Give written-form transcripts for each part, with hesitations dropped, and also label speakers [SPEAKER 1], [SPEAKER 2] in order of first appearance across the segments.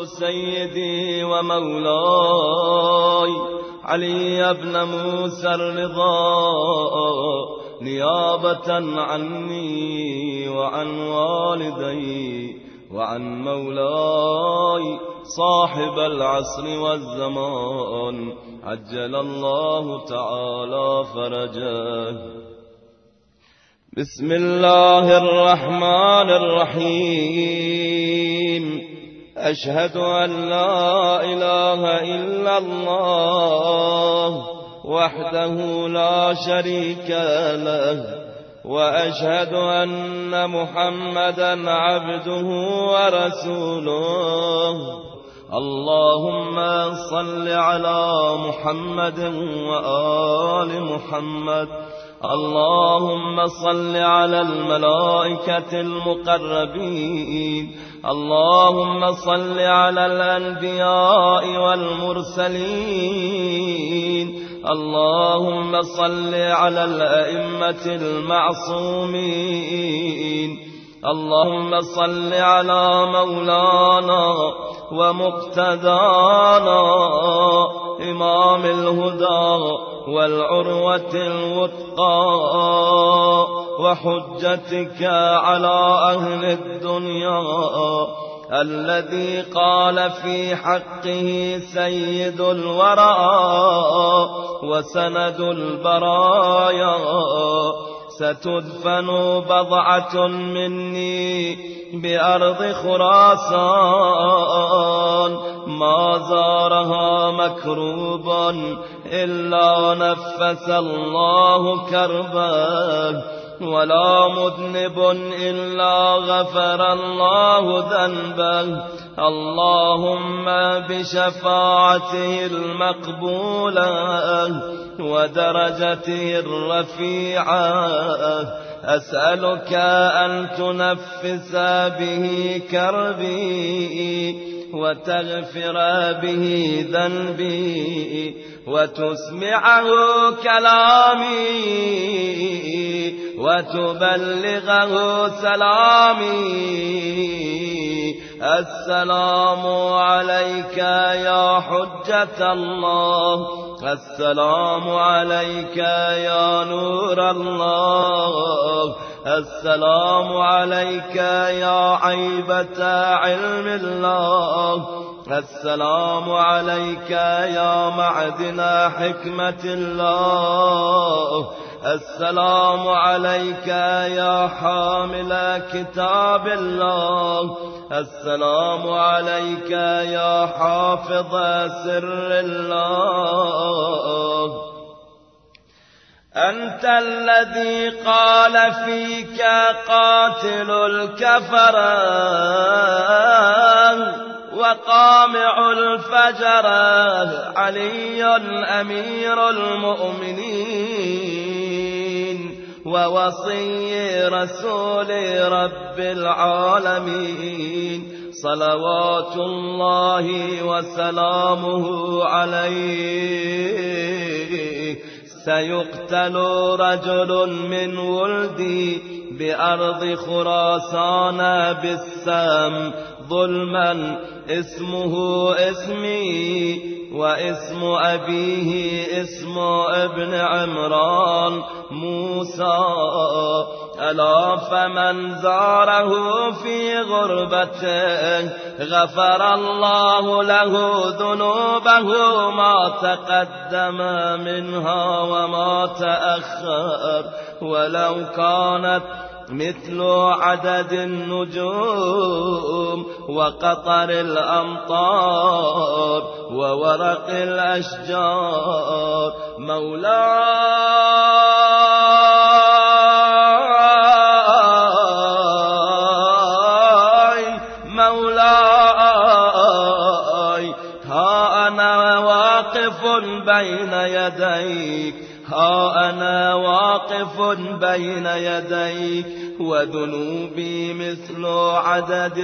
[SPEAKER 1] سيدي ومولاي علي بن موسى الرضا نيابة عني وعن والدي وعن مولاي صاحب العصر والزمان عجل الله تعالى فرجه. بسم الله الرحمن الرحيم. أشهد أن لا إله إلا الله وحده لا شريك له، وأشهد أن محمدا عبده ورسوله. اللهم صل على محمد وآل محمد. اللهم صل على الملائكة المقربين. اللهم صل على الأنبياء والمرسلين. اللهم صل على الأئمة المعصومين. اللهم صل على مولانا ومقتدانا إمام الهدى والعروة الوثقى وحجتك على أهل الدنيا، الذي قال في حقه سيد الورى وسند البرايا: ستدفن بضعة مني بأرض خراسان، ما زارها مكروب إلا نفس الله كربه، ولا مذنب إلا غفر الله ذنبه. اللهم بشفاعته المقبولة ودرجته الرفيعة أسألك أن تنفس به كربي وتغفر به ذنبي وتسمعه كلامي وتبلغه سلامي. السلام عليك يا حجة الله، السلام عليك يا نور الله، السلام عليك يا عيبة علم الله، السلام عليك يا معدن حكمة الله، السلام عليك يا حامل كتاب الله، السلام عليك يا حافظ سر الله. أنت الذي قال فيك قاتل الكفرة وقامع الفجرة علي أمير المؤمنين ووصي رسول رب العالمين، صلوات الله وسلامه عليه. سيقتل رجل من ولدي بأرض خراسان بالسام ظلما، اسمه اسمي واسم أبيه اسم ابن عمران موسى. ألا فمن زاره في غربته غفر الله له ذنوبه ما تقدم منها وما تأخر، ولو كانت مثل عدد النجوم وقطر الأمطار وورق الأشجار. مولاي ها أنا واقف بين يديك، ها أنا واقف بين يديك، وذنوبي مثل عدد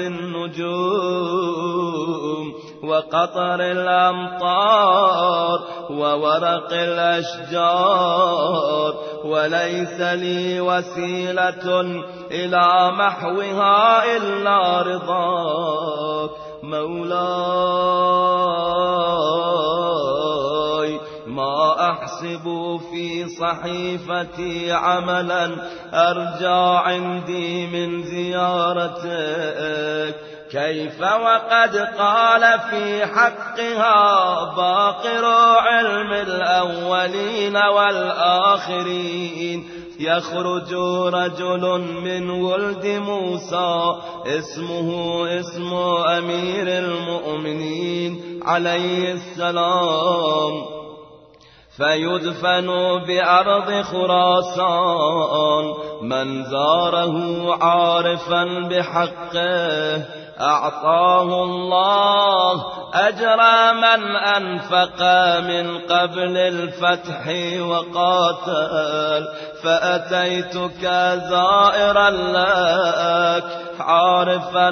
[SPEAKER 1] النجوم وقطر الأمطار وورق الأشجار، وليس لي وسيلة إلى محوها إلا رضاك. مولاي ما أحسب في صحيفتي عملا أرجى عندي من زيارتك، كيف وقد قال في حقها باقر علم الأولين والآخرين يخرج رجل من ولد موسى اسمه اسم أمير المؤمنين عليه السلام، فيدفن بأرض خراسان، من زاره عارفا بحقه أعطاه الله أجر من أنفق من قبل الفتح وقاتل، فأتيتك زائرا لك عارفا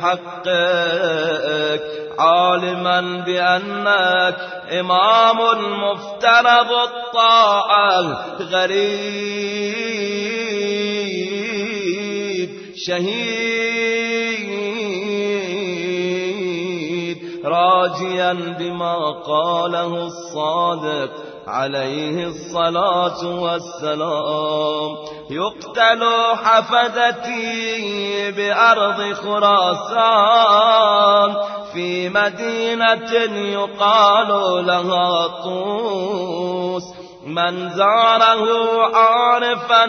[SPEAKER 1] بحقك عالما بأنك إمام مفترض الطاعة غريب شهيد راجيا بما قاله الصادق عليه الصلاة والسلام، يقتل حفدتي بأرض خراسان في مدينة يقال لها طوس، من زاره عارفا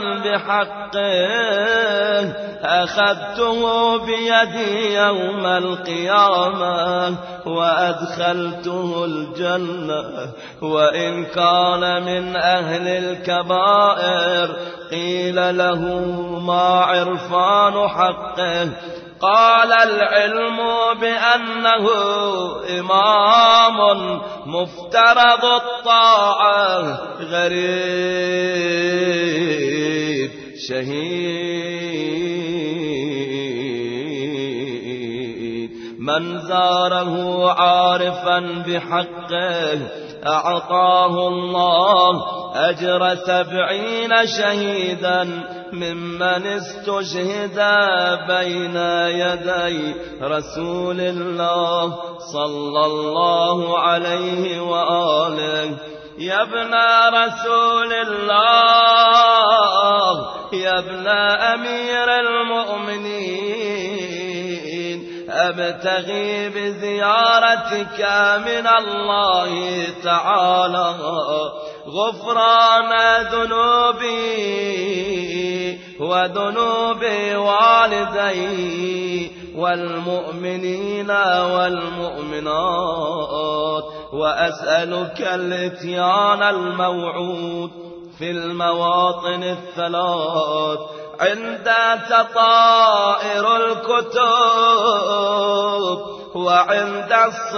[SPEAKER 1] بحقه أخذته بيدي يوم القيامة وأدخلته الجنة، وإن كان من أهل الكبائر قيل له ما عرفان حقه، قال العلم بأنه إمام مفترض الطاعة غريب شهيد، من زاره عارفا بحقه أعطاه الله أجر 70 شهيدا ممن استشهد بين يدي رسول الله صلى الله عليه وآله. يا ابن رسول الله يا ابن أمير المؤمنين، أبتغي بزيارتك من الله تعالى غفران ذنوبي وذنوب والدي والمؤمنين والمؤمنات، وأسألك الإتيان الموعود في المواطن الثلاث عند تطائر الكتب وعند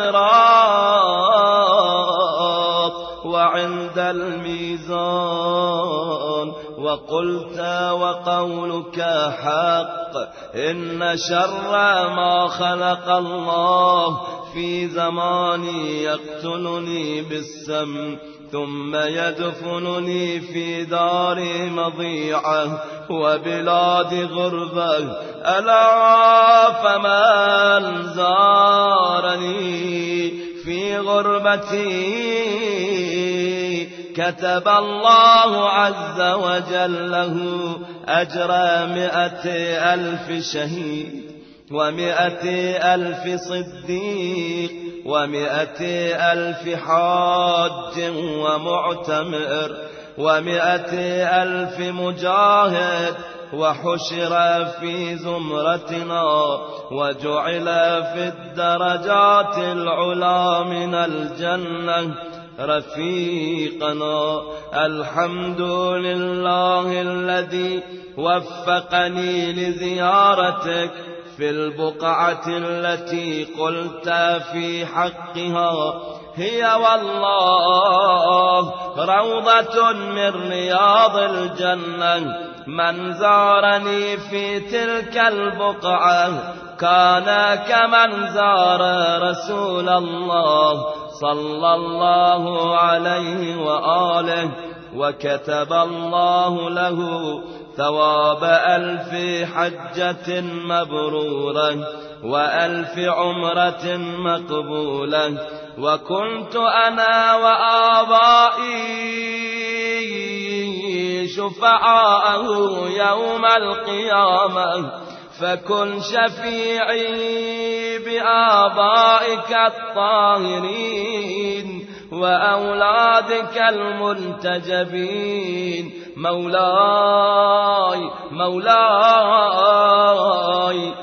[SPEAKER 1] الصراط وعند الميزان. وقلت وقولك حق، إن شر ما خلق الله في زماني يقتلني بالسم ثم يدفنني في دار مضيعة وبلاد غربة. ألا فمن زارني في غربتي كتب الله عز وجل له أجر 100,000 شهيد 100,000 صديق 100,000 حاج ومعتمر 100,000 مجاهد، وحشر في زمرتنا وجعل في الدرجات العلى من الجنة رفيقنا. الحمد لله الذي وفقني لزيارتك في البقعة التي قلت في حقها هي والله روضة من رياض الجنة. من زارني في تلك البقعة كان كمن زار رسول الله صلى الله عليه وآله، وكتب الله له ثواب 1000 حجة مبرورة و1000 عمرة مقبولة. وكنت أنا وآبائي شفعاءه يوم القيامة، فكن شفيعي بآبائك الطاهرين وأولادك المنتجبين. مولاي مولاي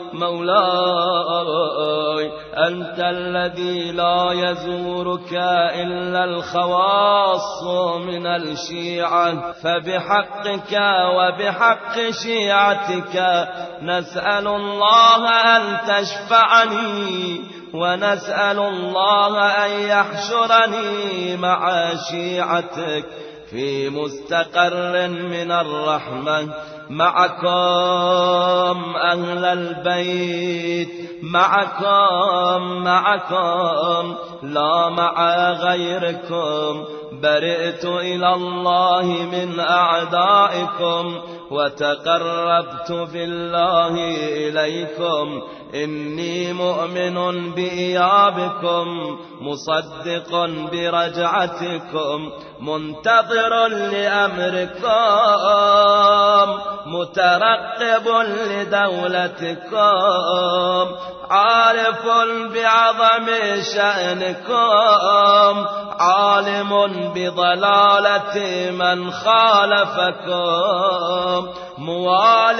[SPEAKER 1] مولاي، أنت الذي لا يزورك إلا الخواص من الشيعة، فبحقك وبحق شيعتك نسأل الله أن تشفعني، ونسأل الله أن يحشرني مع شيعتك في مستقر من الرحمة. معكم أهل البيت، معكم لا مع غيركم. برئت إلى الله من أعدائكم وتقربت بالله إليكم. إني مؤمن بإيابكم، مصدق برجعتكم، منتظر لأمركم، مترقب لدولتكم، عارف بعظم شأنكم، عالم بضلالة من خالفكم، موال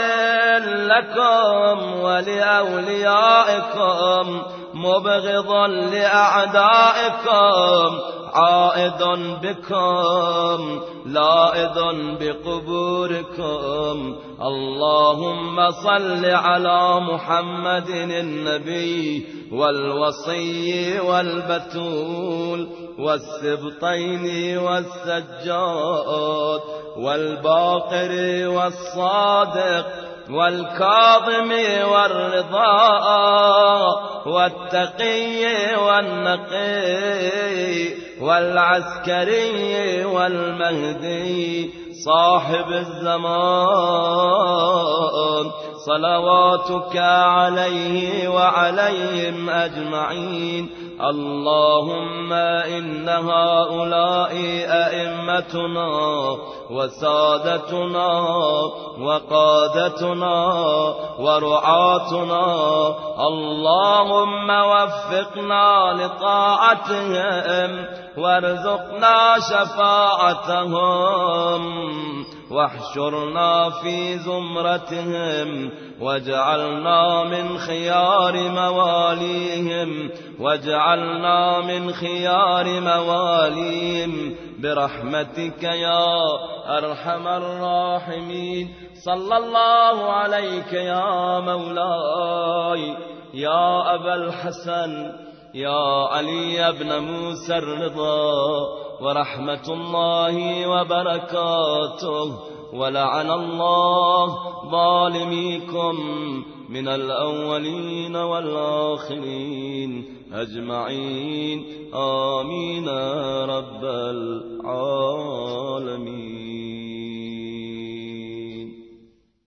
[SPEAKER 1] لكم ولأوليائكم، مبغض لأعدائكم، عائد بكم، لائذ بقبوركم. اللهم صل على محمد النبي والوصي والبتول والسبطين والسجاد والباقر والصادق والكاظم والرضا والتقي والنقي والعسكري والمهدي صاحب الزمان، صلواتك عليه وعليهم أجمعين. اللهم إن هؤلاء أئمتنا وسادتنا وقادتنا ورعاتنا، اللهم وفقنا لطاعتهم وارزقنا شفاعتهم، واحشرنا في زمرتهم، واجعلنا من خيار مواليهم، واجعلنا من خيار مواليهم برحمتك يا أرحم الراحمين. صلى الله عليك يا مولاي يا أبا الحسن يا علي بن موسى الرضا، ورحمة الله وبركاته، ولعن الله ظالميكم من الأولين والآخرين أجمعين. آمين رب العالمين.